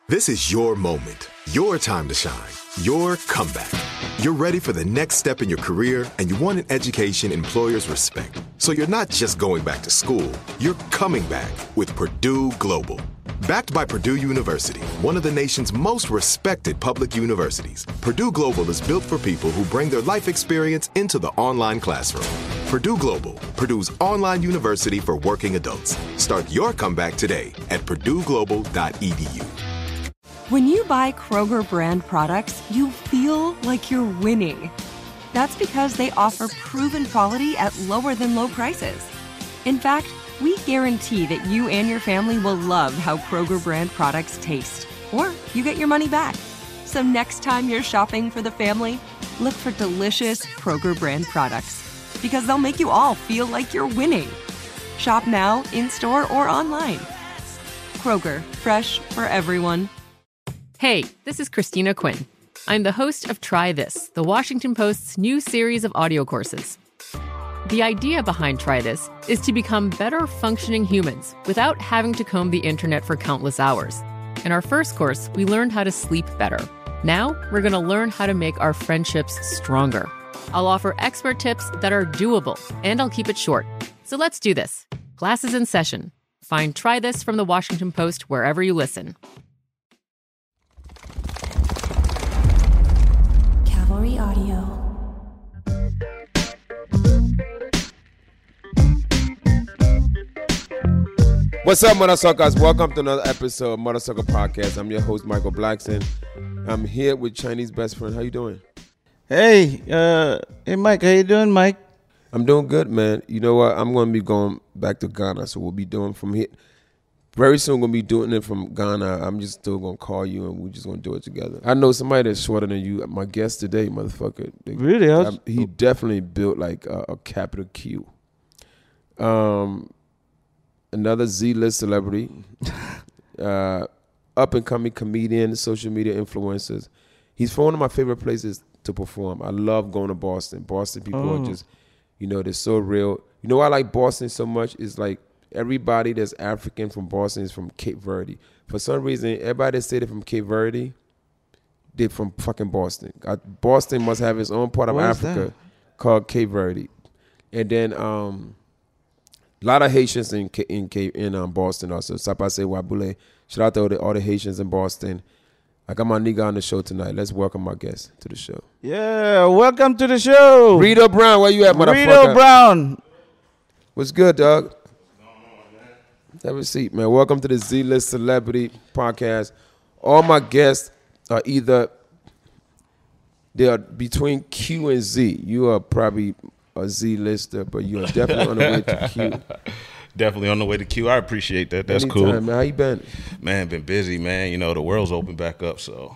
This is your moment, your time to shine, your comeback. You're ready for the next step in your career, and you want an education employers respect. So you're not just going back to school, you're coming back with Purdue Global. Backed by Purdue University, one of the nation's most respected public universities, Purdue Global is built for people who bring their life experience into the online classroom. Purdue Global, Purdue's online university for working adults. Start your comeback today at purdueglobal.edu. When you buy Kroger brand products, you feel like you're winning. That's because they offer proven quality at lower than low prices. In fact, we guarantee that you and your family will love how Kroger brand products taste, or you get your money back. So next time you're shopping for the family, look for delicious Kroger brand products, because they'll make you all feel like you're winning. Shop now, in-store, or online. Kroger, fresh for everyone. Hey, this is Christina Quinn. I'm the host of Try This, the Washington Post's new series of audio courses. The idea behind Try This is to become better functioning humans without having to comb the internet for countless hours. In our first course, we learned how to sleep better. Now, we're going to learn how to make our friendships stronger. I'll offer expert tips that are doable, and I'll keep it short. So let's do this. Class is in session. Find Try This from the Washington Post wherever you listen. Cavalry Audio. What's up, Mothersuckers? Welcome to another episode of Mothersucker Podcast. I'm your host, Michael Blackson. I'm here with Chinese best friend. How you doing? Hey, Mike. How you doing, Mike? I'm doing good, man. You know what? I'm going to be going back to Ghana, so we'll be doing from here. Very soon, we're going to be doing it from Ghana. I'm just still going to call you, and we're just going to do it together. I know somebody that's shorter than you. My guest today, motherfucker. Really? He definitely built like a capital Q. Another Z-list celebrity, up-and-coming comedian, social media influencers. He's from one of my favorite places to perform. I love going to Boston. Boston people are just, they're so real. You know why I like Boston so much? Is like everybody that's African from Boston is from Cape Verde. For some reason, everybody that say they're from Cape Verde, they're from fucking Boston. Boston must have its own part of Africa called Cape Verde. And then a lot of Haitians in Boston also. Sapase Wabule. Shout out to all the Haitians in Boston. I got my nigga on the show tonight. Let's welcome my guest to the show. Yeah, welcome to the show. Rito Brown, where you at, motherfucker? Rito Brown. What's good, dog? Have a seat, man. Welcome to the Z-List Celebrity Podcast. All my guests are they are between Q and Z. You are probably a Z-lister, but you are definitely on the way to Q. Definitely on the way to Q. I appreciate that. That's Anytime, cool. Man. How you been? Man, been busy, man. The world's opened back up, so.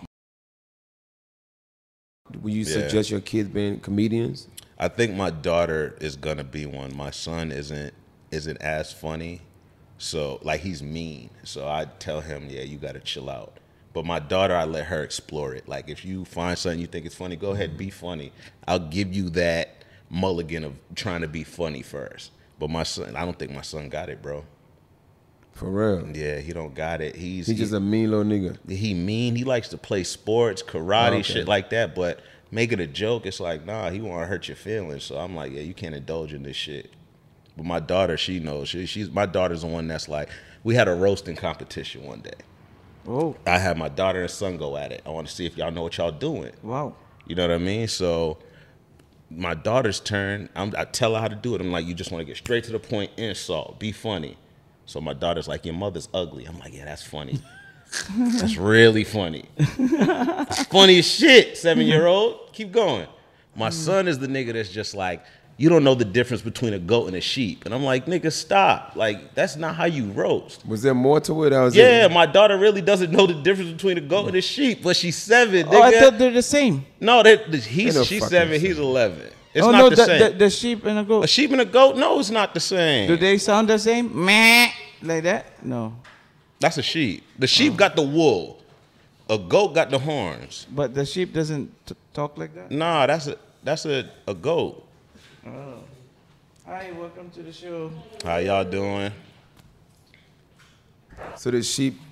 Would you suggest your kids being comedians? I think my daughter is going to be one. My son isn't as funny. So, like, he's mean. So I tell him, you got to chill out. But my daughter, I let her explore it. Like, if you find something you think is funny, go ahead, be funny. I'll give you that mulligan of trying to be funny first. But my son, I don't think my son got it, bro. For real? Yeah, he don't got it. He's just a mean little nigga. He mean. He likes to play sports, karate, shit like that. But make it a joke, it's like, nah, he want to hurt your feelings. So I'm like, you can't indulge in this shit. But my daughter, she knows. My daughter's the one that's like, we had a roasting competition one day. Oh. I had my daughter and son go at it. I want to see if y'all know what y'all doing. Wow. You know what I mean? So my daughter's turn, I tell her how to do it. I'm like, you just want to get straight to the point, insult, be funny. So my daughter's like, your mother's ugly. I'm like, yeah, that's funny. That's really funny. Funny as shit, 7-year-old. Keep going. My son is the nigga that's just like, you don't know the difference between a goat and a sheep. And I'm like, nigga, stop. Like, that's not how you roast. Was there more to it? Yeah, my daughter really doesn't know the difference between a goat and a sheep, but she's 7, nigga. Oh, I thought they're the same. No, she's 7, he's 11. It's not the same. The sheep and a goat. A sheep and a goat? No, it's not the same. Do they sound the same? Meh. Like that? No. That's a sheep. The sheep got the wool. A goat got the horns. But the sheep doesn't talk like that? Nah, that's a goat. Oh. Hi, welcome to the show. How y'all doing? So the sheep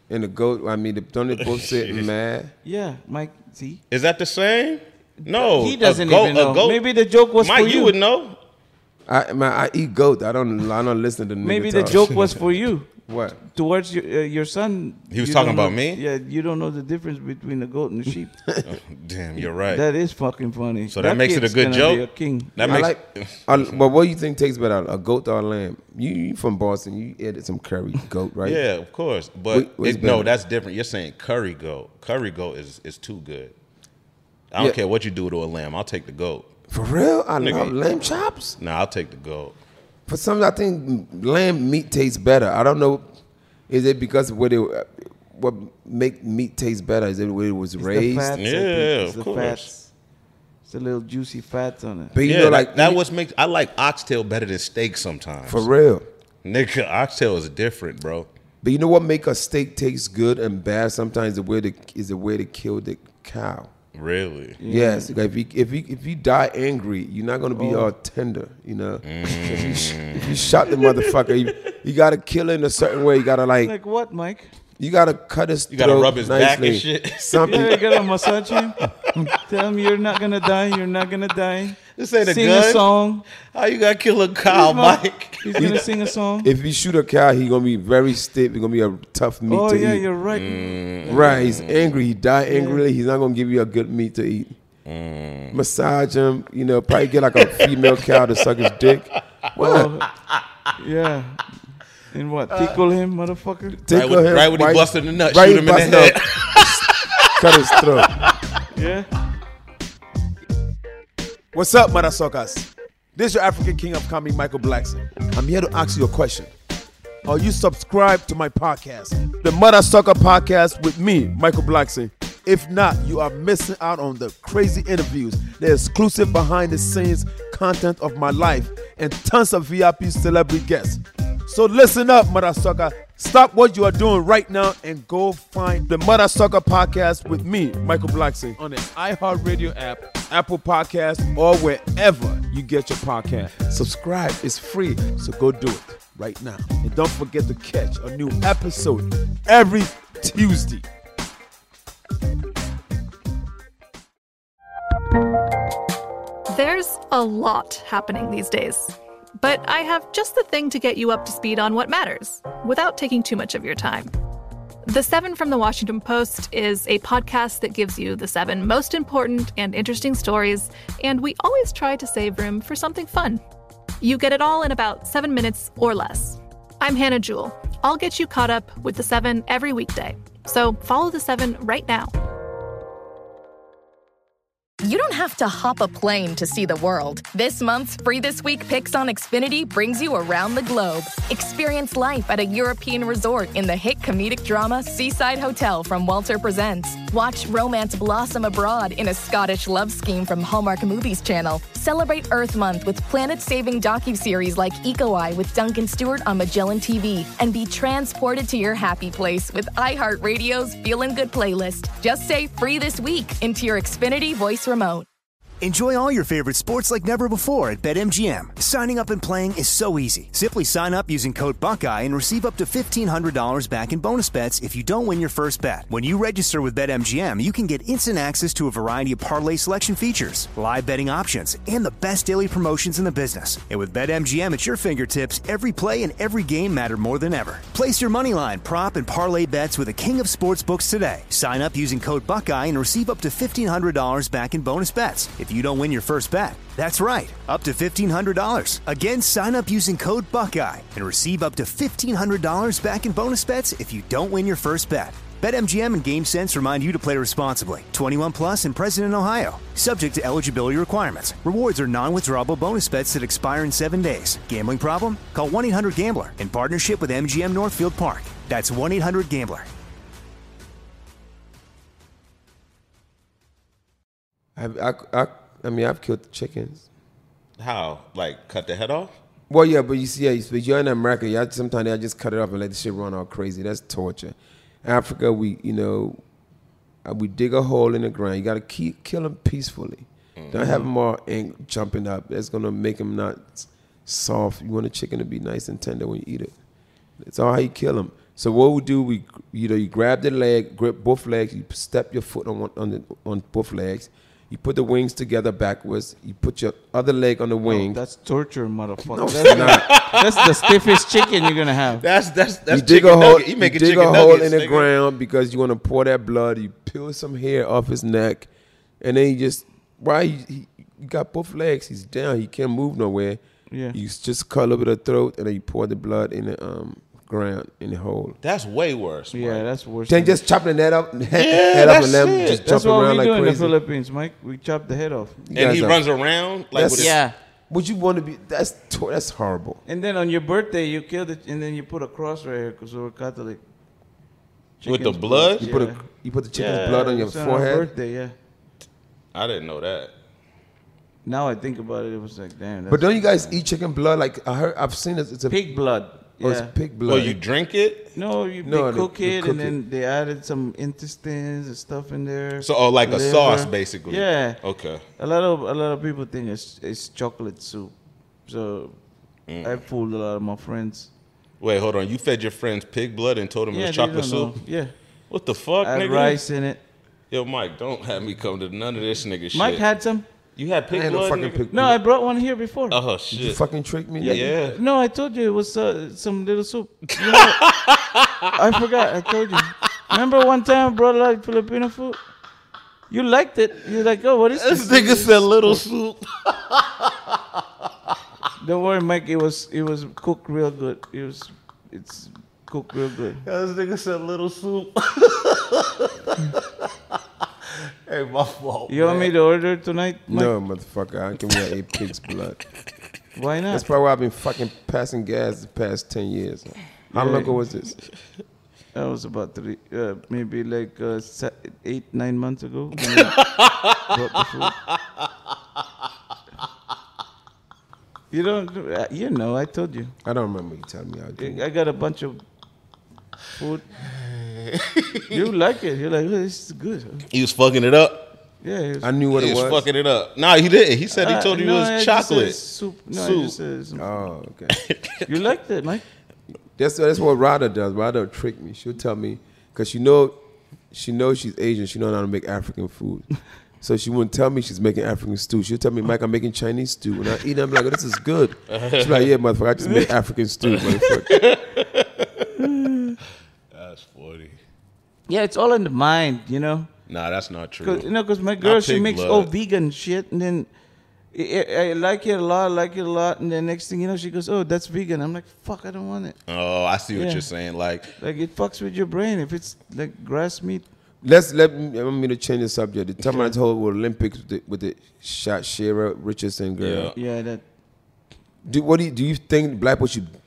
And the goat, I mean, don't they both sit mad? Yeah, Mike. See, Is that the same? No, he doesn't a goat, even know. A goat. Maybe the joke was Mike, for you. you would know. I eat goat. I don't listen to nigga Maybe the talk. joke was for you. What? Towards your son. He was you talking don't know- about me? Yeah, you don't know the difference between a goat and a sheep. Damn, you're right. That is fucking funny. So that makes it a kid's good gonna joke? be a king. That I makes like. But what do you think tastes better, a goat or a lamb? You from Boston? You added some curry goat, right? yeah, of course. But What's no, better? that's different. You're saying curry goat. Curry goat is too good. I don't care what you do to a lamb. I'll take the goat. For real, I Nigga. love lamb chops. Nah, I'll take the goat. For some, I think lamb meat tastes better. I don't know. Is it because what make meat taste better? Is it the way it was It's raised? the fats, I think. Yeah, It's of the course. fats. It's a little juicy fats on it. But you Yeah, know, like that was makes. I like oxtail better than steak sometimes. for real. Nigga, oxtail is different, bro. But you know what make a steak taste good and bad? Sometimes the way to kill the cow. Really? Yes, like if you die angry, you're not gonna be all tender, you know. If you shot the motherfucker, you gotta kill it in a certain way. You gotta Like what, Mike? you gotta cut his You gotta throat rub his back and nicely. shit. Something. Yeah, you gotta massage him. Tell him you're not gonna die. You're not gonna die. This ain't a Sing gun. a song. How you gotta kill a cow, Mike? He's gonna sing a song. If you shoot a cow, he gonna be very stiff. He gonna be a tough meat Oh to yeah, eat. you're right. Right, he's angry. He died angrily. He's not gonna give you a good meat to eat. Massage him, you know. Probably get like a female cow to suck his dick. What? Yeah. And what? Tickle him, motherfucker. Tickle him. Right when he busted the nut, right shoot him in the busting head. up, cut his throat. Yeah. What's up, Mother Suckers? This is your African King of Comedy, Michael Blackson. I'm here to ask you a question. Are you subscribed to my podcast, the Mother Sucker Podcast with me, Michael Blackson? If not, you are missing out on the crazy interviews, the exclusive behind-the-scenes content of my life, and tons of VIP celebrity guests. So listen up, Mother Sucker. Stop what you are doing right now and go find the Mother Sucker Podcast with me, Michael Blackson, on the iHeartRadio app, Apple Podcasts, or wherever you get your podcast. Subscribe. It's free, so go do it right now. And don't forget to catch a new episode every Tuesday. There's a lot happening these days, but I have just the thing to get you up to speed on what matters without taking too much of your time. The 7 from the Washington Post is a podcast that gives you the 7 most important and interesting stories, and we always try to save room for something fun. You get it all in about 7 minutes or less. I'm Hannah Jewell. I'll get you caught up with the 7 every weekday. So follow the 7 right now. You don't have to hop a plane to see the world. This month's Free This Week Picks on Xfinity brings you around the globe. Experience life at a European resort in the hit comedic drama Seaside Hotel from Walter Presents. Watch romance blossom abroad in a Scottish love scheme from Hallmark Movies Channel. Celebrate Earth Month with planet-saving docuseries like Eco Eye with Duncan Stewart on Magellan TV. And be transported to your happy place with iHeartRadio's Feelin' Good playlist. Just say Free This Week into your Xfinity voice remote. Enjoy all your favorite sports like never before at BetMGM. Signing up and playing is so easy. Simply sign up using code Buckeye and receive up to $1,500 back in bonus bets if you don't win your first bet. When you register with BetMGM, you can get instant access to a variety of parlay selection features, live betting options, and the best daily promotions in the business. And with BetMGM at your fingertips, every play and every game matter more than ever. Place your moneyline, prop, and parlay bets with the king of sportsbooks today. Sign up using code Buckeye and receive up to $1,500 back in bonus bets if you don't win your first bet. That's right, up to $1,500. Again, sign up using code Buckeye and receive up to $1,500 back in bonus bets if you don't win your first bet. BetMGM and GameSense remind you to play responsibly. 21 plus and present in Ohio. Subject to eligibility requirements. Rewards are non-withdrawable bonus bets that expire in 7 days. Gambling problem? Call 1-800-GAMBLER in partnership with MGM Northfield Park. That's 1-800-GAMBLER. I mean, I've killed chickens. How? Like cut the head off? Well, yeah, but you see, but you're in America. Y'all sometimes they just cut it off and let the shit run all crazy. That's torture. Africa, we dig a hole in the ground. You got to kill them peacefully. Don't have them all jumping up. That's gonna make them not soft. You want a chicken to be nice and tender when you eat it. That's all how you kill them. So what we do, you grab the leg, grip both legs, you step your foot on both legs. You put the wings together backwards. You put your other leg on the wing. That's torture, motherfucker. No, that's not. That's the stiffest chicken you're gonna have. That's you dig a hole. You dig a hole in the ground because you want to pour that blood. You peel some hair off his neck, and then you just you got both legs. He's down. He can't move nowhere. Yeah. You just cut a little bit of throat, and then you pour the blood in the ground in the hole. That's way worse. Yeah, Mike. that's worse. Then just chopping the head up, that's up, and let him it. just That's jump what around we like do in the crazy. Philippines, Mike. We chop the head off. And he runs around like with his, Yeah. Would you want to be? That's horrible. And then on your birthday, you kill it, and then you put a cross right here because we're Catholic. with the Chicken's blood. You put the chicken's blood on your it's our forehead. birthday, yeah. I didn't know that. Now I think about it, it was like, damn. But don't you guys eat chicken blood? Like I've seen it. It's a pig blood? Oh, Yeah. it's pig blood. Well, you drink it. No, No, they cook they it, cook and then they added some intestines and stuff in there. So, like a liver. sauce, basically. Yeah. Okay. A lot of people think it's chocolate soup. So I fooled a lot of my friends. Wait, hold on. You fed your friends pig blood and told them it Yeah, was they chocolate don't know. soup? Yeah. What the fuck, Add nigga? rice in it. Yo, Mike, don't have me come to none of this nigga shit. Mike had some. You had pig I ain't no blood, fucking nigga? pig No, I brought one here before. Oh, Did you shit. fucking trick me? Yeah. No, I told you it was some little soup. You know, I forgot. I told you. Remember one time I brought like Filipino food? You liked it. You're like, oh, what is this? This nigga said little soup. Don't worry, Mike. It was cooked real good. It's cooked real good. This nigga said little soup. Hey, my fault. You want me to order tonight, Mike? No, motherfucker. I can wear 8 pig's blood. Why not? That's probably why I've been fucking passing gas the past 10 years. How long ago was this? That was about maybe like 8-9 months ago. When I brought the food. You don't. You know, I told you. I don't remember you telling me. I do. I got a bunch of food. You like it? You're like, oh, this is good. He was fucking it up. Yeah, I knew what He it was was. fucking it up. Nah, he didn't. He said he told you no, it I was just chocolate. said soup. No, I Soup. just said some. Oh, okay. You liked it, Mike? That's what Rada does. Rada will trick me. She'll tell me, because she knows she's Asian. She knows how to make African food. So she wouldn't tell me she's making African stew. She'll tell me, Mike, I'm making Chinese stew. When I eat it, I'm like, oh, this is good. She's like, yeah, motherfucker, I just make African stew, motherfucker. That's funny. Yeah, it's all in the mind, you know. Nah, that's not true. Because my girl, she pig makes blood. all vegan shit, and then I like it a lot, and then next thing you know, she goes, "Oh, that's vegan." I'm like, "Fuck, I don't want it." Oh, I see what Yeah. you're saying. Like it fucks with your brain if it's like grass meat. Let me to change the subject. The time I told with Olympics with the shot Shara Richardson girl. Yeah, that Do you think black people should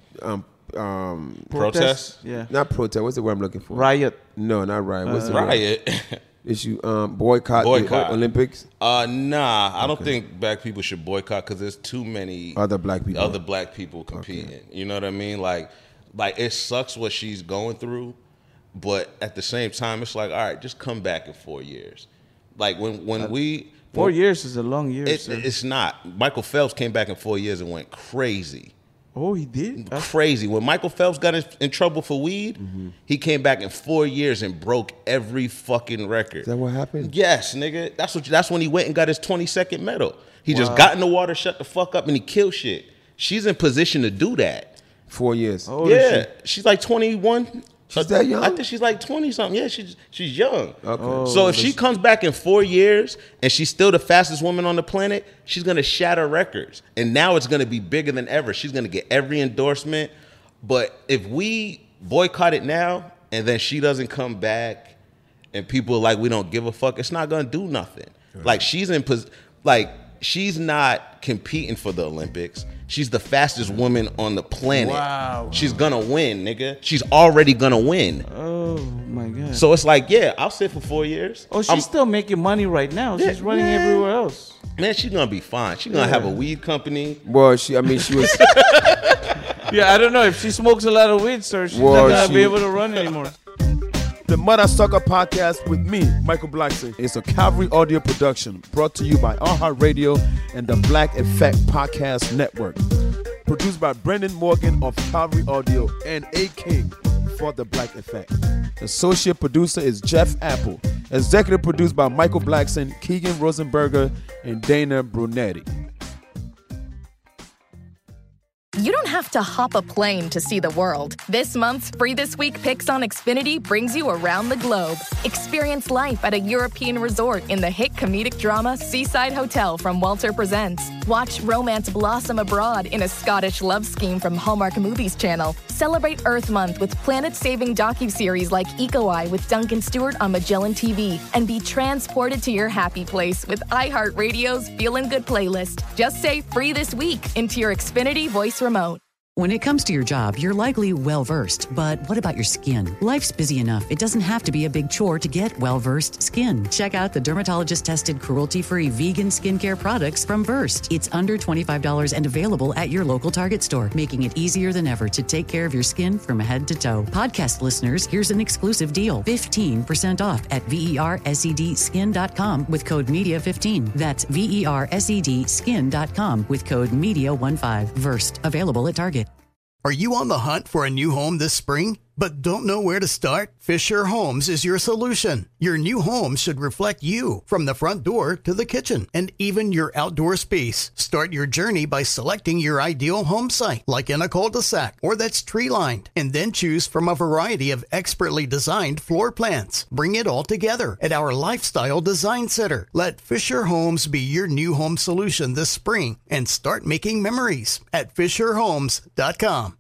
protest? Yeah, not protest? What's the word I'm looking for? riot. No, not riot. What's the word? Riot. Issue boycott the Olympics. Nah, I don't think black people should boycott because there's too many Other black people competing. Okay. You know what I mean? Like it sucks what she's going through, but at the same time, it's like, all right, just come back in 4 years. Like when we 4 years is a long year. it's not. Michael Phelps came back in 4 years and went crazy. Oh, he did? Crazy. When Michael Phelps got in trouble for weed, he came back in 4 years and broke every fucking record. Is that what happened? Yes, nigga. That's when he went and got his 22nd medal. He just got in the water, shut the fuck up, and he killed shit. She's in position to do that. 4 years. Yeah, she's like 21. She's that young? I think she's like 20 something. Yeah, she's young. Okay. So if she comes back in 4 years and she's still the fastest woman on the planet, she's gonna shatter records. And now it's gonna be bigger than ever. She's gonna get every endorsement. But if we boycott it now and then she doesn't come back and people are like, we don't give a fuck, it's not gonna do nothing. Right. Like she's not competing for the Olympics. She's the fastest woman on the planet. Wow. She's gonna win, nigga. She's already gonna win. Oh my god. So it's like, yeah, I'll sit for 4 years. Oh, she's still making money right now. She's running everywhere else. Man, she's gonna be fine. She's gonna have a weed company. Well, she was. Yeah, I don't know if she smokes a lot of weed, sir. She's not gonna be able to run anymore. The Mother Sucker Podcast with me, Michael Blackson, is a Calvary audio production brought to you by iHeartRadio and the Black Effect Podcast Network. Produced by Brendan Morgan of Calvary Audio and A King for The Black Effect. Associate producer is Jeff Apple. Executive produced by Michael Blackson, Keegan Rosenberger, and Dana Brunetti. You don't have to hop a plane to see the world. This month's Free This Week Picks on Xfinity brings you around the globe. Experience life at a European resort in the hit comedic drama Seaside Hotel from Walter Presents. Watch romance blossom abroad in a Scottish love scheme from Hallmark Movies Channel. Celebrate Earth Month with planet-saving docuseries like Eco Eye with Duncan Stewart on Magellan TV. And be transported to your happy place with iHeartRadio's Feelin' Good playlist. Just say Free This Week into your Xfinity voice remote. When it comes to your job, you're likely well-versed, but what about your skin? Life's busy enough. It doesn't have to be a big chore to get well-versed skin. Check out the dermatologist-tested, cruelty-free vegan skincare products from Versed. It's under $25 and available at your local Target store, making it easier than ever to take care of your skin from head to toe. Podcast listeners, here's an exclusive deal. 15% off at VERSEDskin.com with code MEDIA15. That's VERSEDskin.com with code MEDIA15. Versed. Available at Target. Are you on the hunt for a new home this spring, but don't know where to start? Fisher Homes is your solution. Your new home should reflect you, from the front door to the kitchen, and even your outdoor space. Start your journey by selecting your ideal home site, like in a cul-de-sac or that's tree-lined, and then choose from a variety of expertly designed floor plans. Bring it all together at our Lifestyle Design Center. Let Fisher Homes be your new home solution this spring and start making memories at FisherHomes.com.